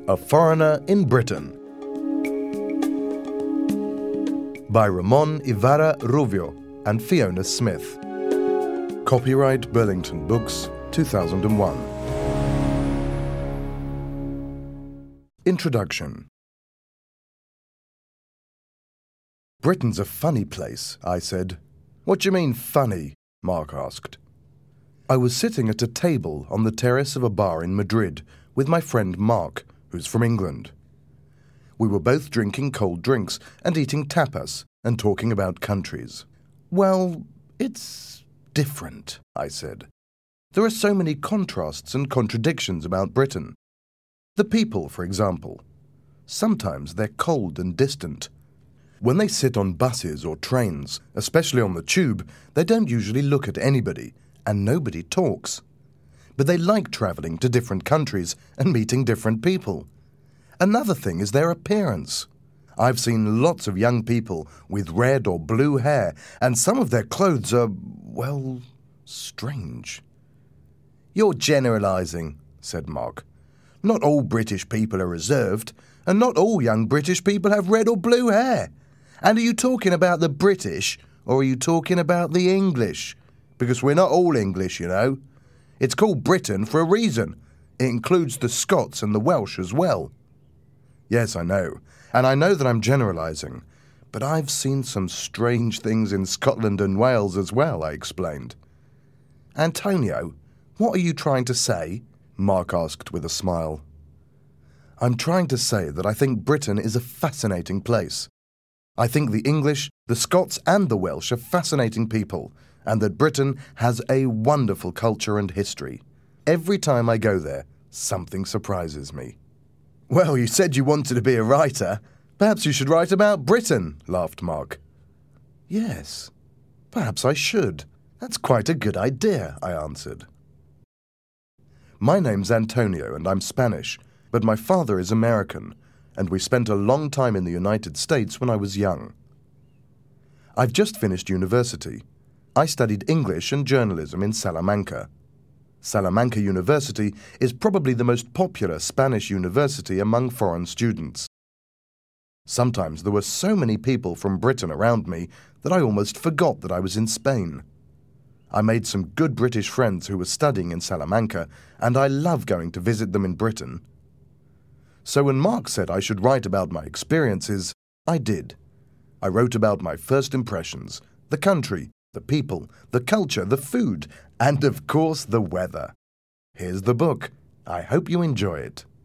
A Foreigner in Britain by Ramon Ibarra Rubio and Fiona Smith. Copyright Burlington Books, 2001. Introduction. Britain's a funny place, I said. What do you mean funny? Mark asked. I was sitting at a table on the terrace of a bar in Madrid with my friend Mark, who's from England. We were both drinking cold drinks and eating tapas and talking about countries. Well, it's different, I said. There are so many contrasts and contradictions about Britain. The people, for example. Sometimes they're cold and distant. When they sit on buses or trains, especially on the tube, they don't usually look at anybody, and nobody talks. But they like travelling to different countries and meeting different people. Another thing is their appearance. I've seen lots of young people with red or blue hair, and some of their clothes are, well, strange. You're generalising, said Mark. Not all British people are reserved, and not all young British people have red or blue hair. And are you talking about the British, or are you talking about the English? Because we're not all English, you know. It's called Britain for a reason. It includes the Scots and the Welsh as well. Yes, I know. And I know that I'm generalising. But I've seen some strange things in Scotland and Wales as well, I explained. Antonio, what are you trying to say? Mark asked with a smile. I'm trying to say that I think Britain is a fascinating place. I think the English, the Scots and the Welsh are fascinating people, and that Britain has a wonderful culture and history. Every time I go there, something surprises me. Well, you said you wanted to be a writer. Perhaps you should write about Britain, laughed Mark. Yes, perhaps I should. That's quite a good idea, I answered. My name's Antonio and I'm Spanish, but my father is American, and we spent a long time in the United States when I was young. I've just finished university. I studied English and journalism in Salamanca. Salamanca University is probably the most popular Spanish university among foreign students. Sometimes there were so many people from Britain around me that I almost forgot that I was in Spain. I made some good British friends who were studying in Salamanca, and I love going to visit them in Britain. So when Mark said I should write about my experiences, I did. I wrote about my first impressions, the country, the people, the culture, the food, and of course the weather. Here's the book. I hope you enjoy it.